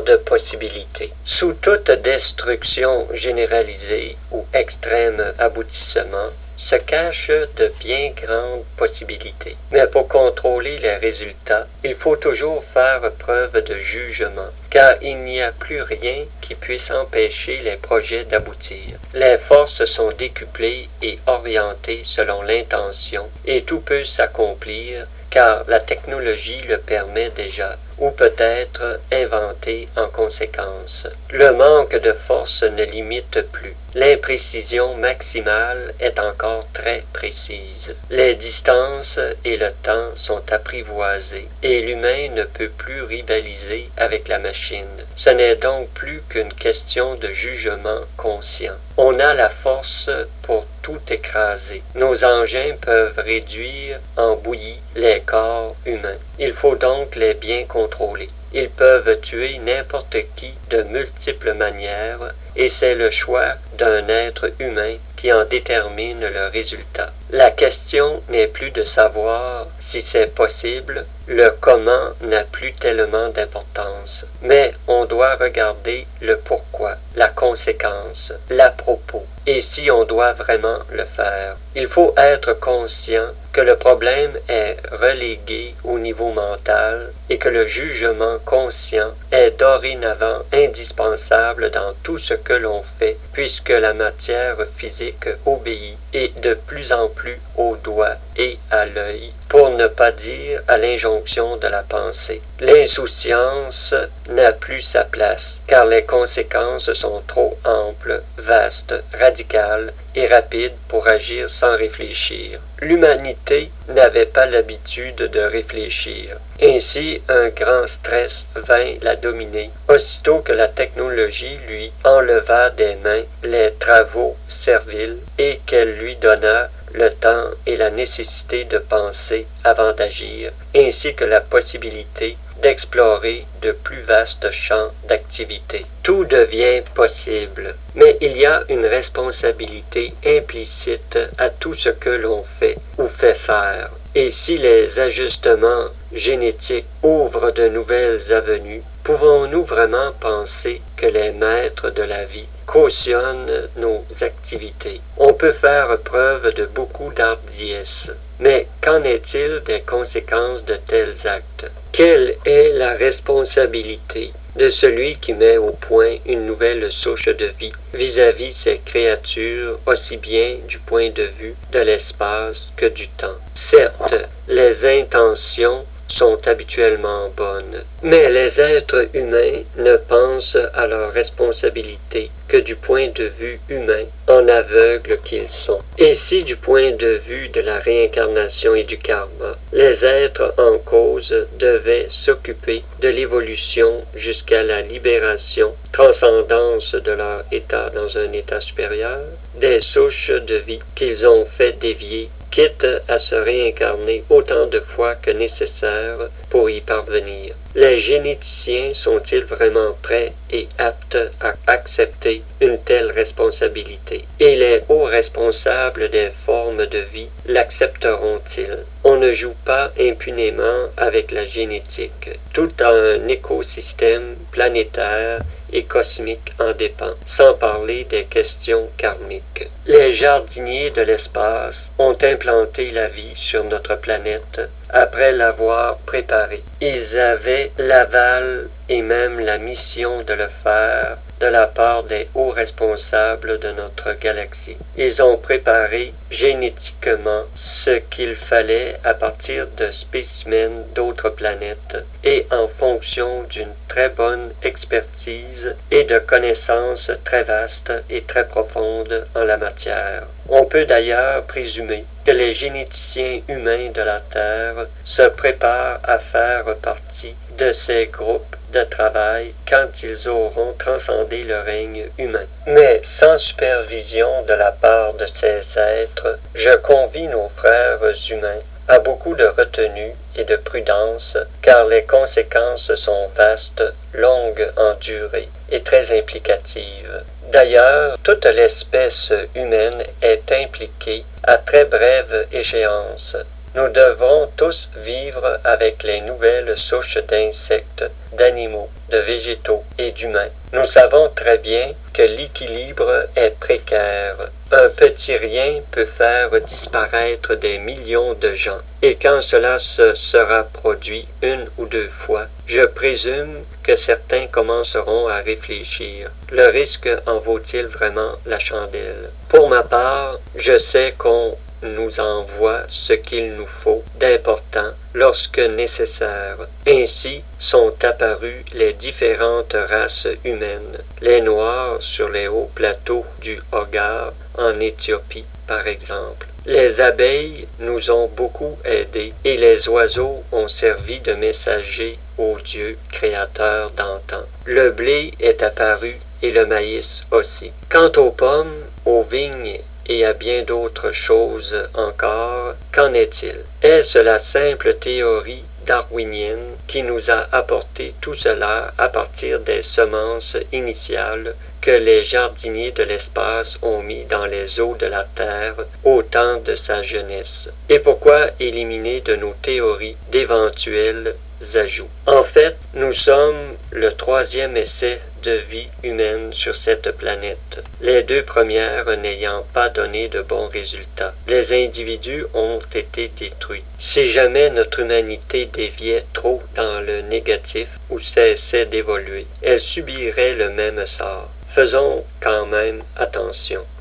de possibilités. Sous toute destruction généralisée ou extrême aboutissement, se cachent de bien grandes possibilités. Mais pour contrôler les résultats, il faut toujours faire preuve de jugement, car il n'y a plus rien qui puisse empêcher les projets d'aboutir. Les forces sont décuplées et orientées selon l'intention, et tout peut s'accomplir, car la technologie le permet déjà, ou peut-être inventé en conséquence. Le manque de force ne limite plus. L'imprécision maximale est encore très précise. Les distances et le temps sont apprivoisés, et l'humain ne peut plus rivaliser avec la machine. Ce n'est donc plus qu'une question de jugement conscient. On a la force pour tout écraser. Nos engins peuvent réduire en bouillie les corps humains. Il faut donc les bien contrôler. Ils peuvent tuer n'importe qui de multiples manières, et c'est le choix d'un être humain qui en détermine le résultat. La question n'est plus de savoir si c'est possible, le comment n'a plus tellement d'importance, mais on doit regarder le pourquoi, la conséquence, l'à propos, et si on doit vraiment le faire. Il faut être conscient que le problème est relégué au niveau mental et que le jugement conscient est dorénavant indispensable dans tout ce que l'on fait, puisque la matière physique obéit et de plus en plus au doigt et à l'œil, pour ne pas dire à l'injonction de la pensée. L'insouciance n'a plus sa place, car les conséquences sont trop amples, vastes, radicales et rapides pour agir sans réfléchir. L'humanité n'avait pas l'habitude de réfléchir. Ainsi, un grand stress vint la dominer. Aussitôt que la technologie lui enleva des mains les travaux serviles et qu'elle lui donna le temps et la nécessité de penser avant d'agir, ainsi que la possibilité d'explorer de plus vastes champs d'activité. Tout devient possible, mais il y a une responsabilité implicite à tout ce que l'on fait ou fait faire. Et si les ajustements génétiques ouvrent de nouvelles avenues, pouvons-nous vraiment penser que les maîtres de la vie cautionnent nos activités? On peut faire preuve de beaucoup d'hardiesse, mais qu'en est-il des conséquences de tels actes? Quelle est la responsabilité de celui qui met au point une nouvelle souche de vie vis-à-vis ces créatures, aussi bien du point de vue de l'espace que du temps? Certes, les intentions sont habituellement bonnes, mais les êtres humains ne pensent à leur responsabilité que du point de vue humain, en aveugles qu'ils sont. Et si du point de vue de la réincarnation et du karma, les êtres en cause devaient s'occuper de l'évolution jusqu'à la libération, transcendance de leur état dans un état supérieur, des souches de vie qu'ils ont fait dévier, quitte à se réincarner autant de fois que nécessaire pour y parvenir. Les généticiens sont-ils vraiment prêts et aptes à accepter une telle responsabilité? Et les hauts responsables des formes de vie l'accepteront-ils? On ne joue pas impunément avec la génétique. Tout un écosystème planétaire et cosmique en dépend, sans parler des questions karmiques. Les jardiniers de l'espace ont implanté la vie sur notre planète après l'avoir préparée. Ils avaient l'aval et même la mission de le faire de la part des hauts responsables de notre galaxie. Ils ont préparé génétiquement ce qu'il fallait à partir de spécimens d'autres planètes et en fonction d'une très bonne expertise et de connaissances très vastes et très profondes en la matière. On peut d'ailleurs présumer que les généticiens humains de la Terre se préparent à faire partie de ces groupes de travail quand ils auront transcendé le règne humain. Mais sans supervision de la part de ces êtres, je convie nos frères humains à beaucoup de retenue et de prudence, car les conséquences sont vastes, longues en durée et très implicatives. D'ailleurs, toute l'espèce humaine est impliquée à très brève échéance Nous devrons tous vivre avec les nouvelles souches d'insectes, d'animaux, de végétaux et d'humains. Nous savons très bien que l'équilibre est précaire. Un petit rien peut faire disparaître des millions de gens. Et quand cela se sera produit une ou deux fois, je présume que certains commenceront à réfléchir. Le risque en vaut-il vraiment la chandelle? Pour ma part, je sais qu'on nous envoie ce qu'il nous faut d'important lorsque nécessaire. Ainsi sont apparues les différentes races humaines. Les Noirs sur les hauts plateaux du Hogar en Éthiopie, par exemple. Les abeilles nous ont beaucoup aidés et les oiseaux ont servi de messagers au Dieu créateur d'antan. Le blé est apparu et le maïs aussi. Quant aux pommes, aux vignes et à bien d'autres choses encore, qu'en est-il? Est-ce la simple théorie darwinienne qui nous a apporté tout cela à partir des semences initiales que les jardiniers de l'espace ont mis dans les eaux de la Terre au temps de sa jeunesse? Et pourquoi éliminer de nos théories d'éventuels ajouts? En fait, nous sommes le troisième essai de vie humaine sur cette planète, les deux premières n'ayant pas donné de bons résultats. Les individus ont été détruits. Si jamais notre humanité déviait trop dans le négatif ou cessait d'évoluer, elle subirait le même sort. Faisons quand même attention.